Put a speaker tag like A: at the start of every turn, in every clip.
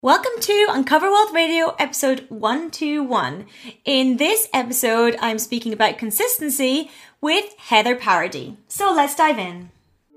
A: Welcome to Uncover Wealth Radio episode 121. In this episode, I'm speaking about consistency with Heather Parady. So let's dive in.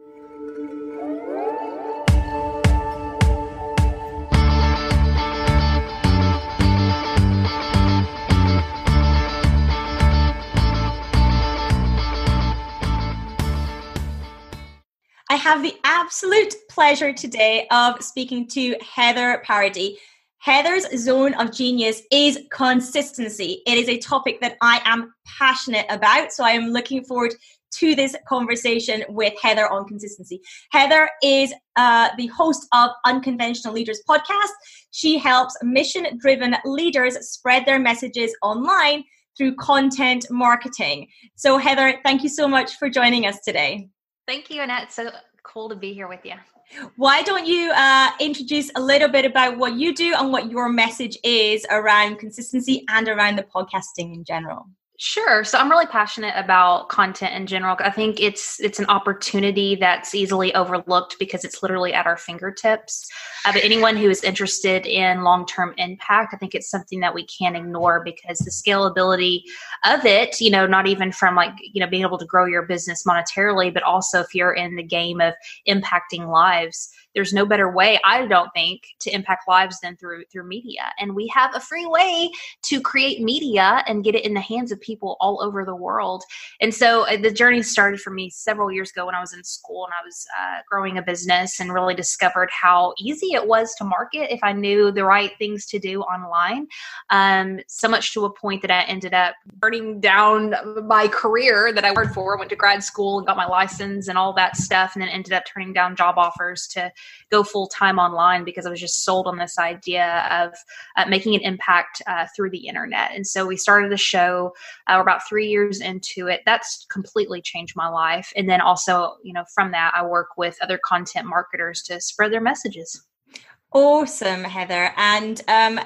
A: I have the absolute pleasure today of speaking to Heather Parady. Heather's zone of genius is consistency. It is a topic that I am passionate about, so I am looking forward to this conversation with Heather on consistency. Heather is the host of Unconventional Leaders podcast. She helps mission-driven leaders spread their messages online through content marketing. So Heather, thank you so much for joining us today.
B: Thank you, Annette. So cool to be here with you.
A: Why don't you introduce a little bit about what you do and what your message is around consistency and around the podcasting in general?
B: Sure. So I'm really passionate about content in general. I think it's an opportunity that's easily overlooked because it's literally at our fingertips. But anyone who is interested in long-term impact, I think it's something that we can't ignore because the scalability of it, not even from being able to grow your business monetarily, but also if you're in the game of impacting lives, there's no better way, I don't think, to impact lives than through media. And we have a free way to create media and get it in the hands of people all over the world. And so the journey started for me several years ago when I was in school and I was growing a business and really discovered how easy it was to market if I knew the right things to do online. So much to a point that I ended up burning down my career that I worked for, went to grad school and got my license and all that stuff, and then ended up turning down job offers to go full-time online because I was just sold on this idea of making an impact through the internet. And so we started a show. We're about 3 years into it. That's completely changed my life. And then also, from that, I work with other content marketers to spread their messages.
A: Awesome, Heather. And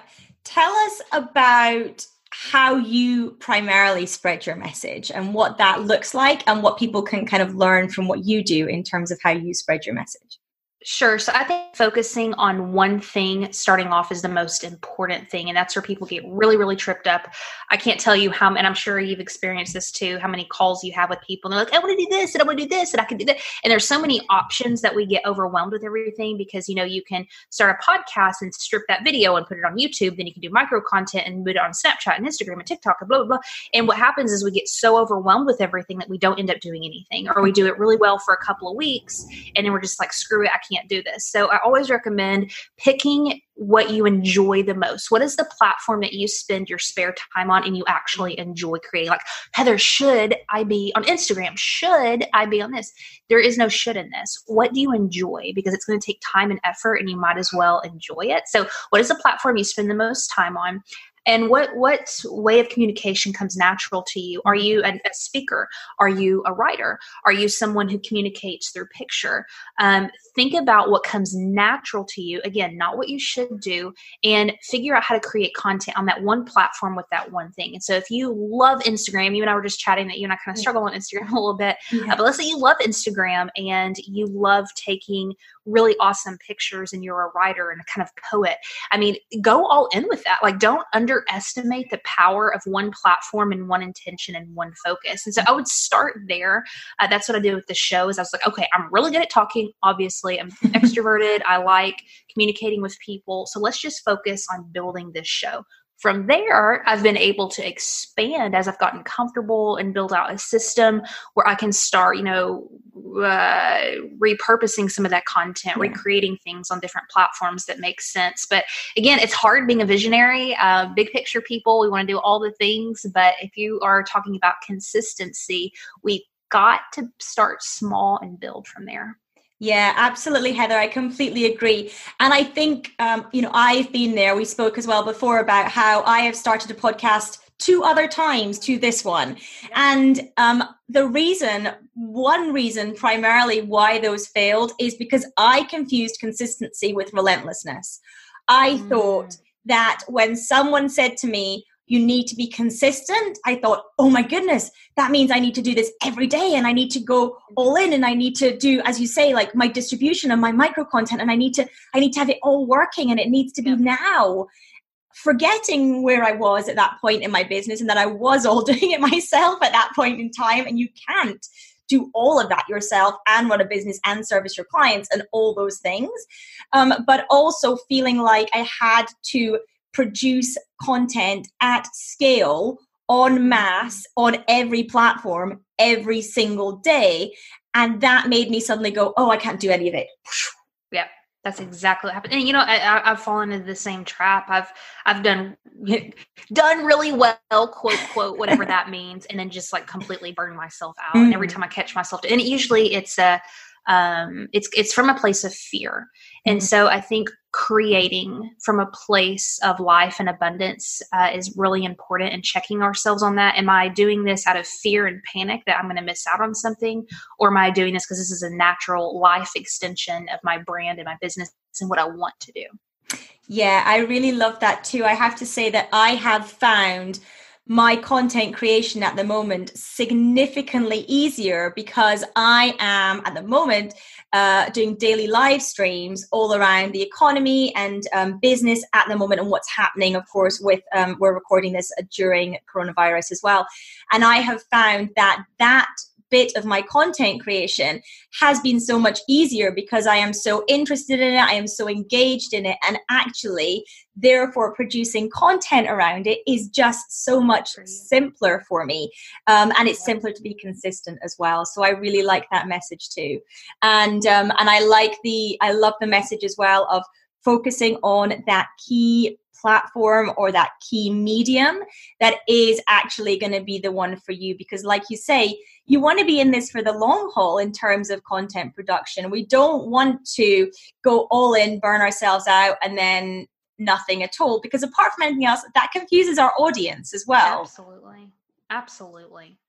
A: tell us about how you primarily spread your message and what that looks like and what people can kind of learn from what you do in terms of how you spread your message.
B: Sure. So I think focusing on one thing starting off is the most important thing. And that's where people get really, really tripped up. I can't tell you how, and I'm sure you've experienced this too, how many calls you have with people. And they're like, I want to do this and I want to do this and I can do that. And there's so many options that we get overwhelmed with everything because, you can start a podcast and strip that video and put it on YouTube. Then you can do micro content and put it on Snapchat and Instagram and TikTok and blah, blah, blah. And what happens is we get so overwhelmed with everything that we don't end up doing anything, or we do it really well for a couple of weeks. And then we're just like, screw it, I can't do this. So I always recommend picking what you enjoy the most. What is the platform that you spend your spare time on and you actually enjoy creating? Like, Heather, should I be on Instagram? Should I be on this? There is no should in this. What do you enjoy? Because it's going to take time and effort and you might as well enjoy it. So what is the platform you spend the most time on? And what way of communication comes natural to you? Are you a speaker? Are you a writer? Are you someone who communicates through picture? Think about what comes natural to you. Again, not what you should do, and figure out how to create content on that one platform with that one thing. And so if you love Instagram, you and I were just chatting that you and I kind of struggle on Instagram a little bit, but let's say you love Instagram and you love taking really awesome pictures and you're a writer and a kind of poet. I mean, go all in with that. Like, don't underestimate the power of one platform and one intention and one focus. And so I would start there. That's what I did with the show is I was like, okay, I'm really good at talking. Obviously, I'm extroverted. I like communicating with people. So let's just focus on building this show. From there, I've been able to expand as I've gotten comfortable and build out a system where I can start, repurposing some of that content, recreating things on different platforms that make sense. But again, it's hard being a visionary, big picture people. We want to do all the things. But if you are talking about consistency, we got to start small and build from there.
A: Yeah, absolutely, Heather. I completely agree. And I think, I've been there. We spoke as well before about how I have started a podcast 2 other times to this one. And one reason primarily why those failed is because I confused consistency with relentlessness. I thought that when someone said to me, you need to be consistent. I thought, oh my goodness, that means I need to do this every day, and I need to go all in, and I need to do, as you say, like my distribution and my micro content, and I need to have it all working, and it needs to be now. Forgetting where I was at that point in my business, and that I was all doing it myself at that point in time. And you can't do all of that yourself and run a business and service your clients and all those things. But also feeling like I had to produce content at scale, en masse, on every platform, every single day. And that made me suddenly go, oh, I can't do any of it.
B: Yeah. That's exactly what happened. And, I've fallen into the same trap. I've done really well, quote, whatever that means. And then just like completely burned myself out. And every time I catch myself, and usually it's from a place of fear. And so I think creating from a place of life and abundance is really important, and checking ourselves on that. Am I doing this out of fear and panic that I'm going to miss out on something? Or am I doing this because this is a natural life extension of my brand and my business and what I want to do?
A: Yeah, I really love that too. I have to say that I have found my content creation at the moment significantly easier, because I am at the moment doing daily live streams all around the economy and business at the moment, and what's happening, of course, with we're recording this during coronavirus as well. And I have found that bit of my content creation has been so much easier because I am so interested in it, I am so engaged in it, and actually therefore producing content around it is just so much simpler for me, and it's simpler to be consistent as well. So I really like that message too, and I love the message as well of focusing on that key platform or that key medium that is actually going to be the one for you, because like you say, you want to be in this for the long haul in terms of content production. We don't want to go all in, burn ourselves out, and then nothing at all, because apart from anything else, that confuses our audience as well.
B: Absolutely.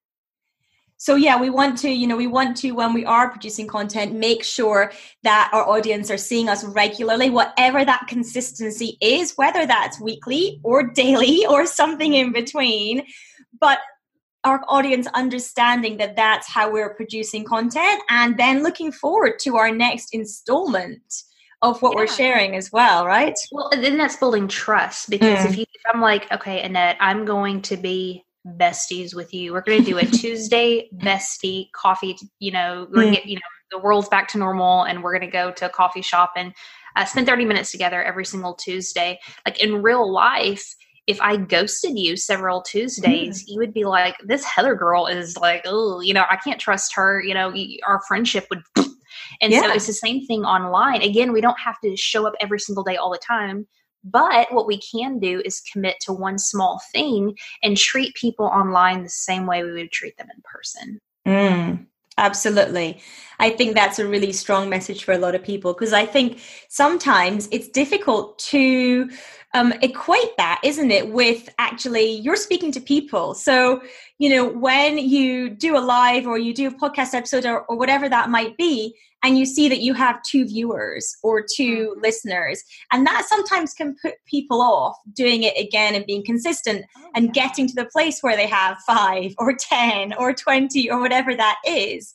A: So yeah, we want to, when we are producing content, make sure that our audience are seeing us regularly, whatever that consistency is, whether that's weekly or daily or something in between. But our audience understanding that that's how we're producing content, and then looking forward to our next installment of what we're sharing as well, right?
B: Well, then that's building trust, because if I'm like, okay, Annette, I'm going to be besties with you. We're going to do a Tuesday bestie coffee. We're going to get, the world's back to normal, and we're going to go to a coffee shop and spend 30 minutes together every single Tuesday. Like in real life, if I ghosted you several Tuesdays, you would be like, this Heather girl is like, oh, I can't trust her. Our friendship would. And so it's the same thing online. Again, we don't have to show up every single day all the time. But what we can do is commit to one small thing and treat people online the same way we would treat them in person.
A: Absolutely. I think that's a really strong message for a lot of people, because I think sometimes it's difficult to equate that, isn't it, with actually you're speaking to people. So, when you do a live or you do a podcast episode or whatever that might be, and you see that you have 2 viewers or 2 listeners, and that sometimes can put people off doing it again and being consistent and getting to the place where they have 5 or 10 or 20 or whatever that is.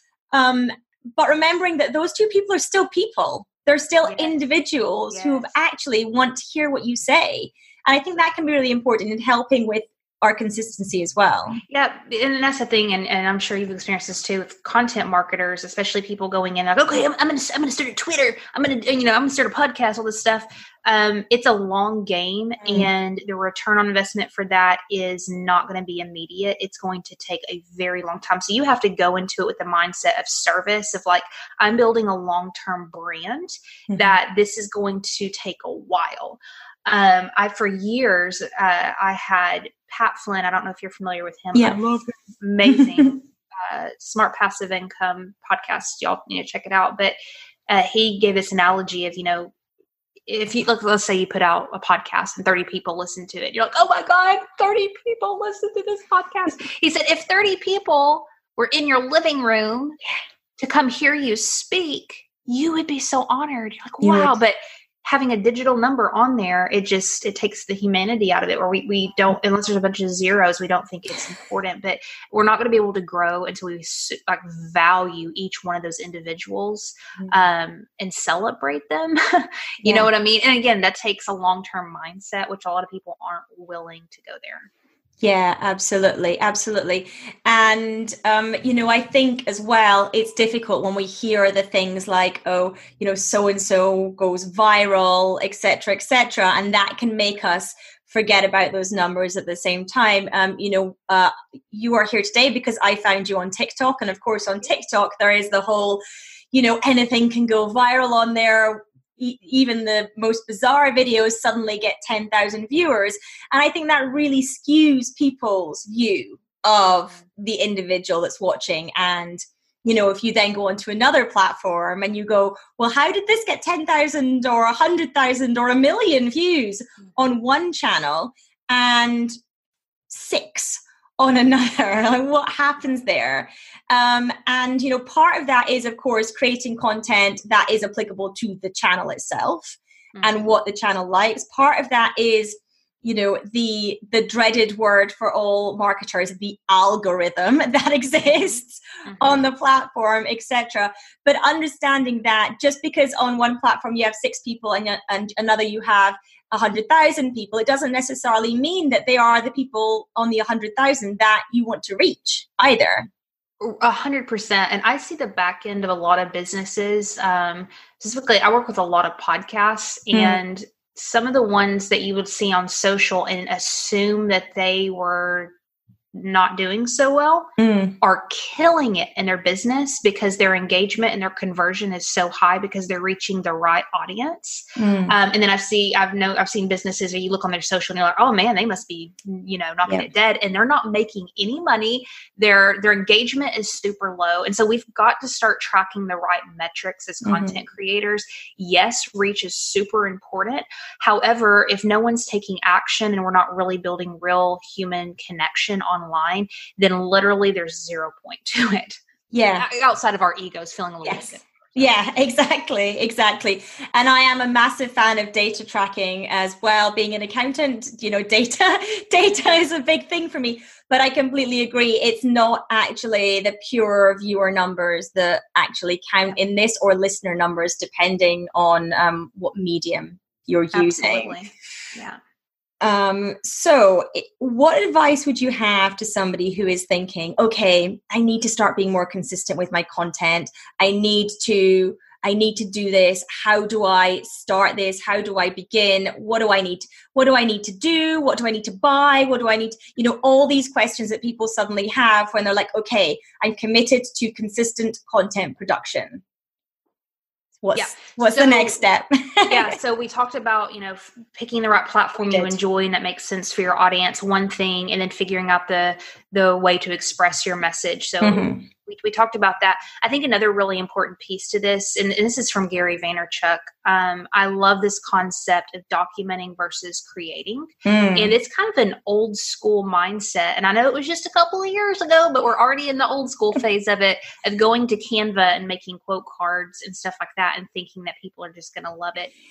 A: But remembering that those 2 people are still people. They're still individuals who actually want to hear what you say. And I think that can be really important in helping with our consistency as well.
B: Yeah. And that's the thing. And I'm sure you've experienced this too with content marketers, especially people going in like, okay, I'm going to start a Twitter. I'm going to start a podcast, all this stuff. It's a long game, and the return on investment for that is not going to be immediate. It's going to take a very long time. So you have to go into it with the mindset of service, of like, I'm building a long-term brand that this is going to take a while. For years, I had Pat Flynn. I don't know if you're familiar with him.
A: Yeah, I love him.
B: Amazing, Smart Passive Income podcast. Y'all need to check it out. But he gave this analogy of, if you look, let's say you put out a podcast and 30 people listen to it. You're like, oh my God, 30 people listen to this podcast. He said, if 30 people were in your living room to come hear you speak, you would be so honored. You're like, wow. But having a digital number on there, it takes the humanity out of it, where we don't, unless there's a bunch of zeros, we don't think it's important. But we're not going to be able to grow until we like value each one of those individuals, and celebrate them. You know what I mean? And again, that takes a long-term mindset, which a lot of people aren't willing to go there.
A: Yeah, absolutely. Absolutely. And, I think as well, it's difficult when we hear the things like, oh, so-and-so goes viral, et cetera, and that can make us forget about those numbers at the same time. You are here today because I found you on TikTok. And of course, on TikTok, there is the whole, anything can go viral on there. Even the most bizarre videos suddenly get 10,000 viewers. And I think that really skews people's view of the individual that's watching. And, if you then go onto another platform and you go, well, how did this get 10,000 or 100,000 or 1 million views on one channel and 6 on another? Like, what happens there? And, part of that is, of course, creating content that is applicable to the channel itself and what the channel likes. Part of that is, the dreaded word for all marketers, the algorithm that exists on the platform, etc. But understanding that just because on one platform you have 6 people and another you have 100,000 people, it doesn't necessarily mean that they are the people on the 100,000 that you want to reach either.
B: 100%. And I see the back end of a lot of businesses. Specifically, I work with a lot of podcasts, and some of the ones that you would see on social and assume that they were not doing so well are killing it in their business because their engagement and their conversion is so high because they're reaching the right audience. And then I've seen businesses where you look on their social and you're like, oh man, they must be, knocking it dead, and they're not making any money. Their engagement is super low. And so we've got to start tracking the right metrics as content creators. Yes, reach is super important. However, if no one's taking action and we're not really building real human connection online, then literally there's 0 point to it.
A: Yeah.
B: Outside of our egos feeling a little bit.
A: Yeah, exactly. And I am a massive fan of data tracking as well. Being an accountant, data is a big thing for me. But I completely agree. It's not actually the pure viewer numbers that actually count in this, or listener numbers, depending on what medium you're using.
B: Absolutely. Yeah.
A: So what advice would you have to somebody who is thinking, okay, I need to start being more consistent with my content. I need to do this. How do I start this? How do I begin? What do I need to do? What do I need to buy? What do I need to, all these questions that people suddenly have when they're like, okay, I'm committed to consistent content production. What's the next step?
B: So we talked about, picking the right platform you enjoy and that makes sense for your audience, one thing, and then figuring out the way to express your message. So we talked about that. I think another really important piece to this, and this is from Gary Vaynerchuk. I love this concept of documenting versus creating. And it's kind of an old school mindset. And I know it was just a couple of years ago, but we're already in the old school phase of it, of going to Canva and making quote cards and stuff like that and thinking that people are just going to love it.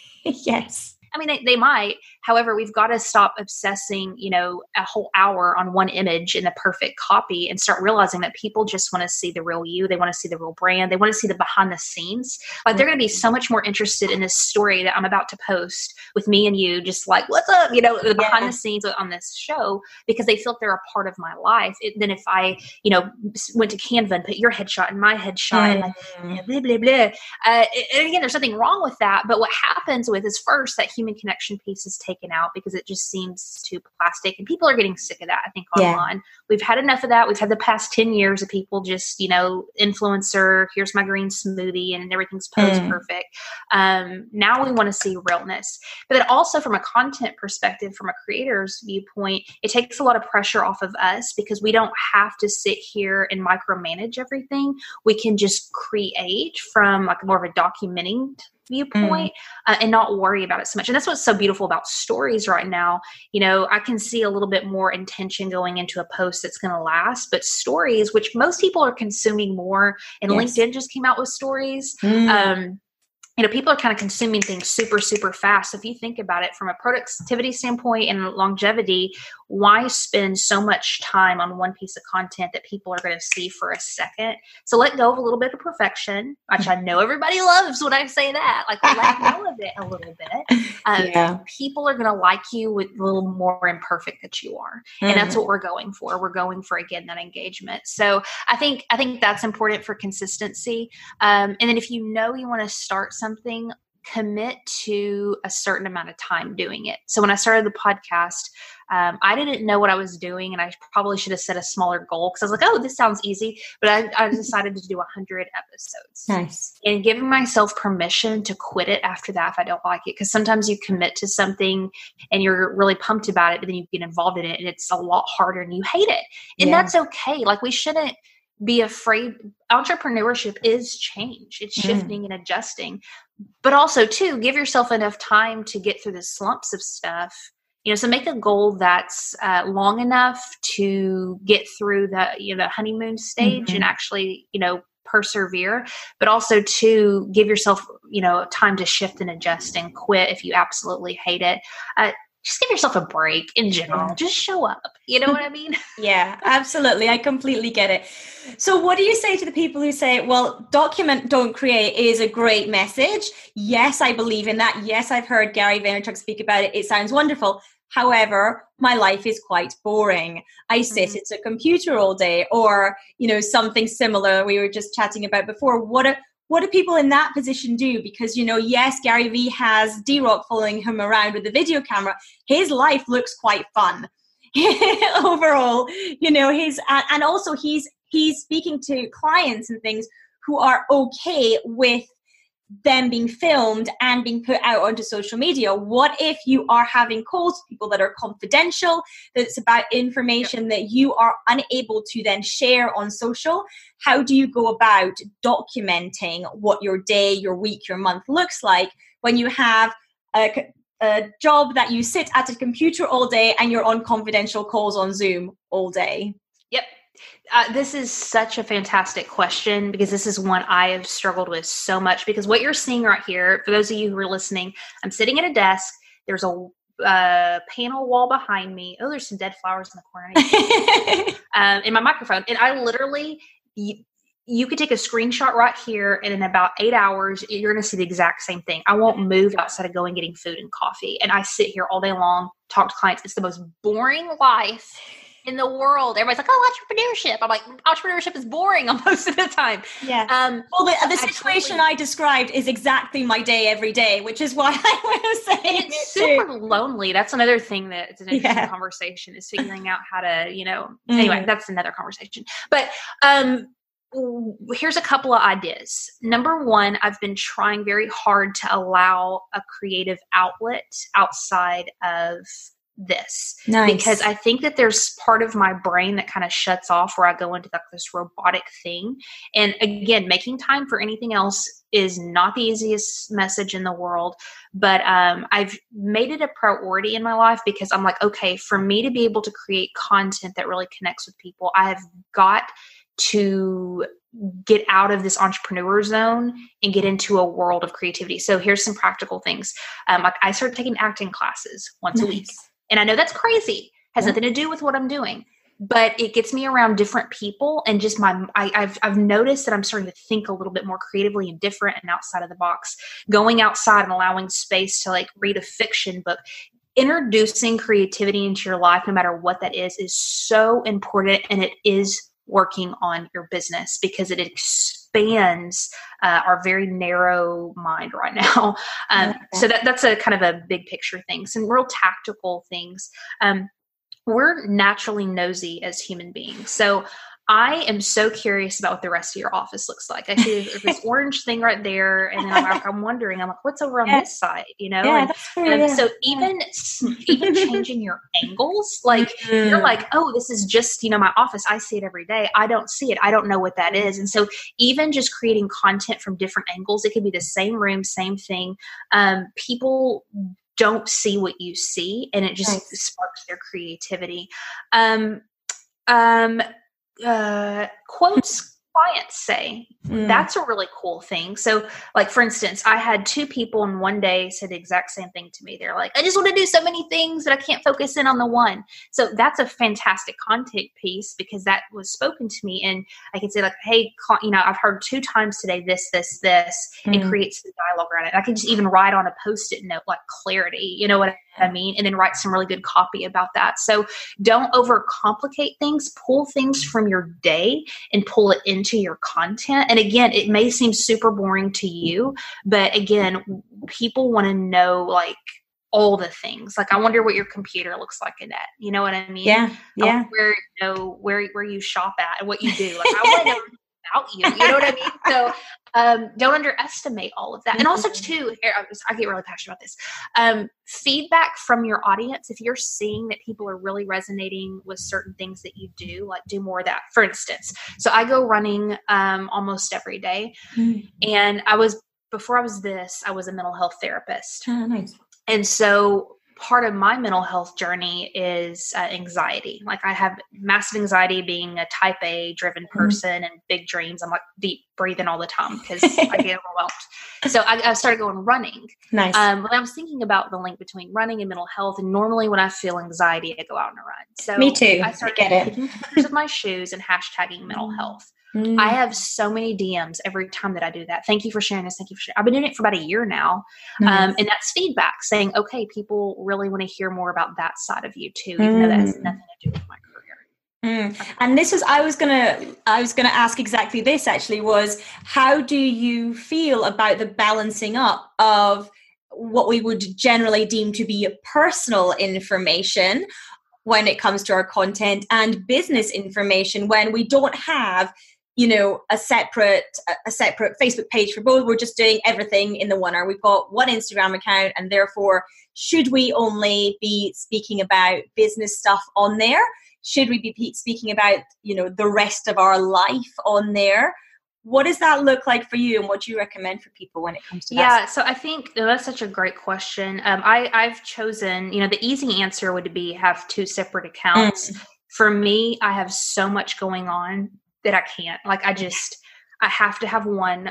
A: Yes.
B: I mean, they might. However, we've got to stop obsessing, a whole hour on one image and the perfect copy and start realizing that people just want to see the real you. They want to see the real brand. They want to see the behind the scenes. Like they're going to be so much more interested in this story that I'm about to post with me and you, just like, what's up, the behind the scenes on this show, because they feel like they're a part of my life. Than if I, went to Canva and put your headshot and my headshot and like, blah, blah, blah. And again, there's nothing wrong with that. But what happens with is first that human connection piece is taken out because it just seems too plastic, and people are getting sick of that. I think online we've had enough of that. We've had the past 10 years of people just influencer, here's my green smoothie and everything's posed perfect. Now we want to see realness, but then also from a content perspective, from a creator's viewpoint, it takes a lot of pressure off of us because we don't have to sit here and micromanage everything. We can just create from like more of a documenting viewpoint and not worry about it so much. And that's what's so beautiful about stories right now. I can see a little bit more intention going into a post that's going to last, but stories, which most people are consuming more, and LinkedIn just came out with stories. people are kind of consuming things super, super fast. So if you think about it from a productivity standpoint and longevity, why spend so much time on one piece of content that people are going to see for a second? So let go of a little bit of perfection, which I know everybody loves when I say that. Like, let go of it a little bit. People are going to like you with a little more imperfect that you are. And that's what we're going for. We're going for, again, that engagement. So I think that's important for consistency. And then if you know you want to start something, commit to a certain amount of time doing it. So when I started the podcast, I didn't know what I was doing, and I probably should have set a smaller goal because I was like, oh, this sounds easy. But I decided to do 100 episodes.
A: Nice.
B: And giving myself permission to quit it after that if I don't like it. Because sometimes you commit to something and you're really pumped about it, but then you get involved in it and it's a lot harder and you hate it. And that's okay. Like, we shouldn't be afraid. Entrepreneurship is change. It's shifting and adjusting. But also, too, give yourself enough time to get through the slumps of stuff. So make a goal that's long enough to get through the honeymoon stage and actually, persevere, but also to give yourself, time to shift and adjust and quit if you absolutely hate it. Just give yourself a break in general. Just show up. You know what I mean?
A: Yeah, absolutely. I completely get it. So what do you say to the people who say, well, document, don't create is a great message? Yes, I believe in that. Yes, I've heard Gary Vaynerchuk speak about it. It sounds wonderful. However, my life is quite boring. I sit at a computer all day, or, something similar we were just chatting about before. What do people in that position do? Because, yes, Gary Vee has D-Rock following him around with a video camera. His life looks quite fun overall, and also he's speaking to clients and things who are okay with them being filmed and being put out onto social media. What if you are having calls with people that are confidential, that it's about information that you are unable to then share on social? How do you go about documenting what your day, your week, your month looks like when you have a job that you sit at a computer all day and you're on confidential calls on Zoom all day?
B: Yep. This is such a fantastic question, because this is one I have struggled with so much. Because what you're seeing right here, for those of you who are listening, I'm sitting at a desk. There's a panel wall behind me. Oh, there's some dead flowers in the corner. In my microphone. And I literally, you could take a screenshot right here, and in about 8 hours, you're going to see the exact same thing. I won't move outside of going getting food and coffee. And I sit here all day long, talk to clients. It's the most boring life in the world. Everybody's like, oh, entrepreneurship. I'm like, entrepreneurship is boring most of the time.
A: Yeah. Well, the situation I described is exactly my day every day, which is why I was saying
B: and it's super lonely. That's another thing that it's an interesting conversation, is figuring out how to, anyway, that's another conversation. But here's a couple of ideas. Number one, I've been trying very hard to allow a creative outlet outside of this.
A: Nice.
B: Because I think that there's part of my brain that kind of shuts off where I go into this robotic thing. And again, making time for anything else is not the easiest message in the world, but I've made it a priority in my life, because I'm like, okay, for me to be able to create content that really connects with people, I have got to get out of this entrepreneur zone and get into a world of creativity. So here's some practical things. Like, I started taking acting classes once a week. And I know that's crazy, has nothing to do with what I'm doing, but it gets me around different people, and just I've noticed that I'm starting to think a little bit more creatively and different and outside of the box, going outside and allowing space to like read a fiction book. Introducing creativity into your life, no matter what that is so important, and it is working on your business, because it expands our very narrow mind right now. So that's a kind of a big picture thing. Some real tactical things. We're naturally nosy as human beings. So I am so curious about what the rest of your office looks like. I see this orange thing right there, and then I'm wondering, what's over on this side,
A: Yeah,
B: so even changing your angles, like you're like, oh, this is just, my office. I see it every day. I don't see it. I don't know what that is. And so even just creating content from different angles, it could be the same room, same thing. People don't see what you see, and it just sparks their creativity. Quotes clients say. That's a really cool thing. So like, for instance, I had 2 people in one day say the exact same thing to me. They're like, I just want to do so many things that I can't focus in on the one. So that's a fantastic content piece because that was spoken to me. And I can say like, hey, I've heard 2 times today, this, and create some dialogue around it. I can just even write on a Post-it note, like clarity, you know what I mean? And then write some really good copy about that. So don't overcomplicate things, pull things from your day and pull it into your content. And again, it may seem super boring to you, but again, people want to know like all the things. Like, I wonder what your computer looks like, Annette. You know what I mean?
A: Yeah. Yeah.
B: Where you shop at and what you do. Like, I want to know about you. You know what I mean? So don't underestimate all of that. And also too, I get really passionate about this. Feedback from your audience. If you're seeing that people are really resonating with certain things that you do, like do more of that. For instance, so I go running almost every day. And before I was a mental health therapist.
A: Oh, nice.
B: And so part of my mental health journey is anxiety. Like, I have massive anxiety being a type A driven person and big dreams. I'm like deep breathing all the time because I get overwhelmed. So I started going running.
A: Nice.
B: When I was thinking about the link between running and mental health, and normally when I feel anxiety, I go out and run. So
A: me too.
B: I started taking pictures of my shoes and hashtagging mental health. I have so many DMs every time that I do that. Thank you for sharing this. Thank you for sharing. I've been doing it for about a year now. And that's feedback saying, okay, people really want to hear more about that side of you too, even though that has nothing to do with my career.
A: And this is, I was gonna ask exactly this actually, was how do you feel about the balancing up of what we would generally deem to be personal information when it comes to our content and business information when we don't have, you know, a separate Facebook page for both? We're just doing everything in the one, or we've got one Instagram account, and therefore should we only be speaking about business stuff on there? Should we be speaking about, you know, the rest of our life on there? What does that look like for you, and what do you recommend for people when it comes to that?
B: Yeah, so I think that's such a great question. I've chosen, you know, the easy answer would be have 2 separate accounts. For me, I have so much going on that I can't. Like, I have to have one.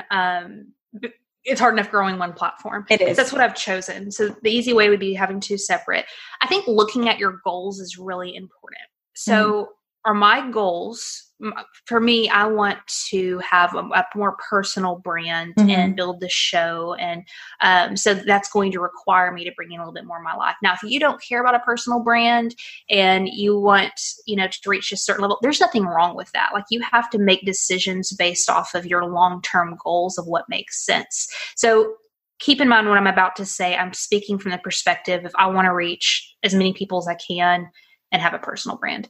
B: It's hard enough growing one platform.
A: It is.
B: That's what I've chosen. So the easy way would be having 2 separate. I think looking at your goals is really important. So are my goals, for me, I want to have a more personal brand and build the show. And so that's going to require me to bring in a little bit more of my life. Now, if you don't care about a personal brand and you want, you know, to reach a certain level, there's nothing wrong with that. Like, you have to make decisions based off of your long-term goals of what makes sense. So keep in mind what I'm about to say. I'm speaking from the perspective if I want to reach as many people as I can and have a personal brand.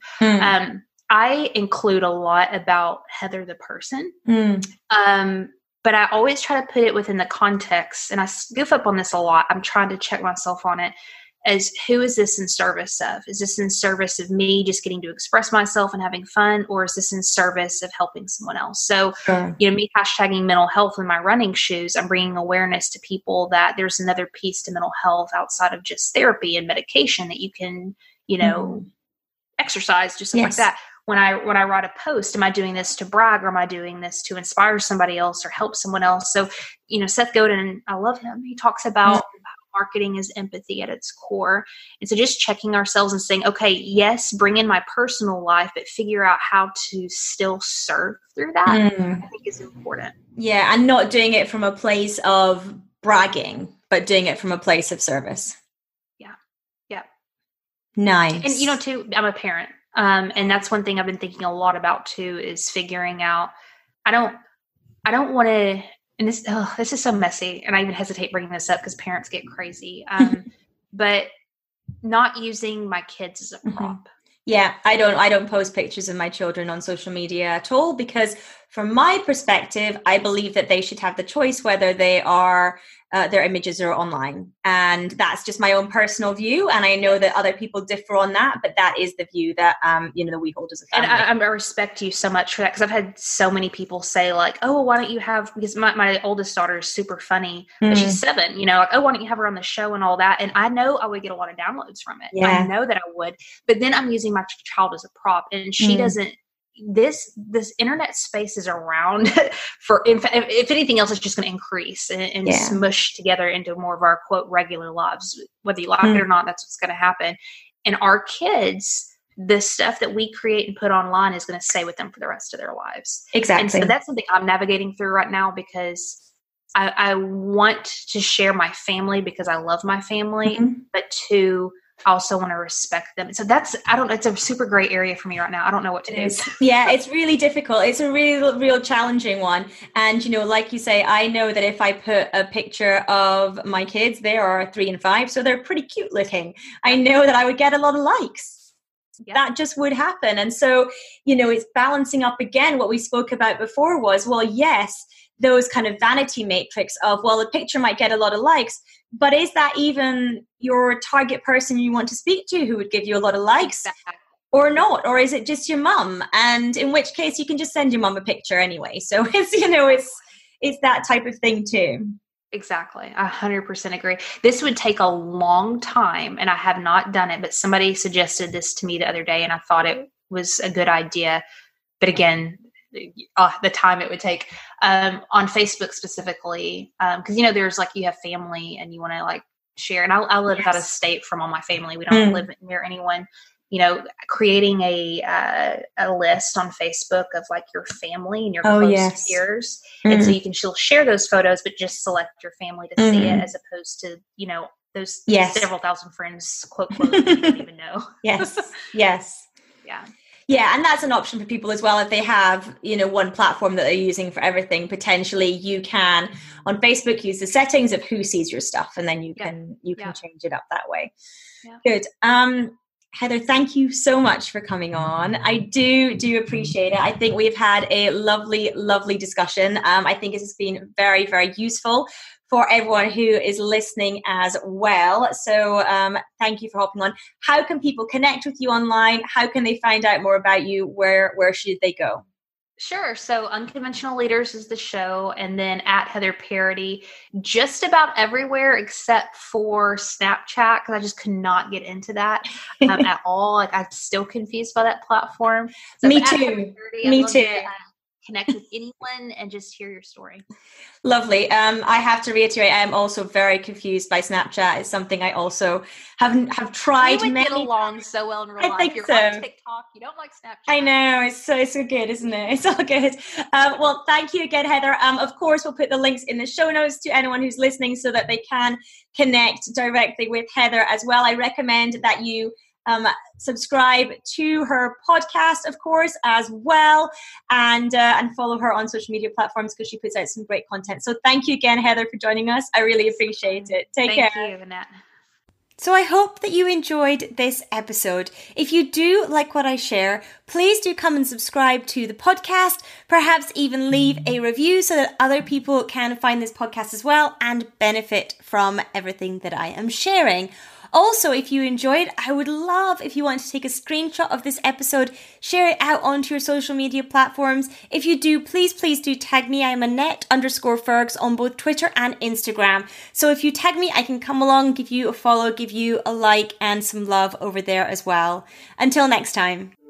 B: I include a lot about Heather the person, but I always try to put it within the context, and I goof up on this a lot. I'm trying to check myself on it as, who is this in service of? Is this in service of me just getting to express myself and having fun, or is this in service of helping someone else? So, you know, me hashtagging mental health in my running shoes, I'm bringing awareness to people that there's another piece to mental health outside of just therapy and medication that you can, you know, exercise, just something like that. When I write a post, am I doing this to brag, or am I doing this to inspire somebody else or help someone else? So, you know, Seth Godin, I love him. He talks about marketing is empathy at its core. And so just checking ourselves and saying, okay, yes, bring in my personal life, but figure out how to still serve through that, I think is important.
A: Yeah. And not doing it from a place of bragging, but doing it from a place of service. Yeah. Nice.
B: And, you know, too, I'm a parent. And that's one thing I've been thinking a lot about too, is figuring out, I don't want to, and this is so messy, and I even hesitate bringing this up because parents get crazy. But not using my kids as a prop.
A: Yeah, I don't post pictures of my children on social media at all, because from my perspective, I believe that they should have the choice whether they are their images are online. And that's just my own personal view. And I know that other people differ on that, but that is the view that, you know, that we hold as a family.
B: And I respect you so much for that, because I've had so many people say like, oh, well, why don't you have, because my oldest daughter is super funny, but she's 7, you know, like, oh, why don't you have her on the show and all that? And I know I would get a lot of downloads from it. Yeah. I know that I would, but then I'm using my child as a prop, and she doesn't this internet space is around for, if anything else, it's just going to increase and smush together into more of our quote regular lives. Whether you like it or not, that's what's going to happen. And our kids, the stuff that we create and put online is going to stay with them for the rest of their lives.
A: Exactly.
B: And so that's something I'm navigating through right now, because I want to share my family because I love my family, but two, I also want to respect them. So it's a super gray area for me right now. I don't know what to do.
A: Yeah, it's really difficult. It's a real challenging one. And, like you say, I know that if I put a picture of my kids, they are 3 and 5, so they're pretty cute looking. I know that I would get a lot of likes. Yep. That just would happen. And so, it's balancing up again. What we spoke about before was, well, yes, those kind of vanity matrix of, well, the picture might get a lot of likes, but is that even your target person you want to speak to who would give you a lot of likes or not? Or is it just your mum? And in which case you can just send your mum a picture anyway. So it's that type of thing too.
B: Exactly. I 100% agree. This would take a long time, and I have not done it, but somebody suggested this to me the other day and I thought it was a good idea. But again, the time it would take on Facebook specifically, because there's you have family and you want to share, and I live out of state from all my family. We don't live near anyone. Creating a list on Facebook of your family and your close peers, and so she'll share those photos, but just select your family to see it, as opposed to those several thousand friends, quote you don't even know.
A: Yes.
B: Yeah.
A: Yeah, and that's an option for people as well. If they have, one platform that they're using for everything, potentially you can on Facebook use the settings of who sees your stuff, and then you can change it up that way. Yeah. Good. Heather, thank you so much for coming on. I do appreciate it. I think we've had a lovely, lovely discussion. I think this has been very, very useful for everyone who is listening as well. So thank you for hopping on. How can people connect with you online? How can they find out more about you? Where should they go?
B: Sure. So Unconventional Leaders is the show, and then at Heather Parady, just about everywhere except for Snapchat, because I just could not get into that at all. I'm still confused by that platform. So
A: Me too. Me too.
B: Connect with anyone and just hear your story.
A: Lovely. I have to reiterate, I am also very confused by Snapchat. It's something I also have tried.
B: We would get along so well in real life.
A: I think
B: You're
A: so.
B: on TikTok. You don't like Snapchat.
A: I know. It's so good, isn't it? It's all good. Well, thank you again, Heather. Of course, we'll put the links in the show notes to anyone who's listening so that they can connect directly with Heather as well. I recommend that you subscribe to her podcast, of course, as well, and follow her on social media platforms because she puts out some great content. So thank you again, Heather, for joining us. I really appreciate it. Take care.
B: Thank you, Annette.
A: So I hope that you enjoyed this episode. If you do like what I share, please do come and subscribe to the podcast, perhaps even leave a review so that other people can find this podcast as well and benefit from everything that I am sharing. Also, if you enjoyed, I would love if you want to take a screenshot of this episode, share it out onto your social media platforms. If you do, please do tag me. I'm Annette_Fergs on both Twitter and Instagram. So if you tag me, I can come along, give you a follow, give you a like and some love over there as well. Until next time.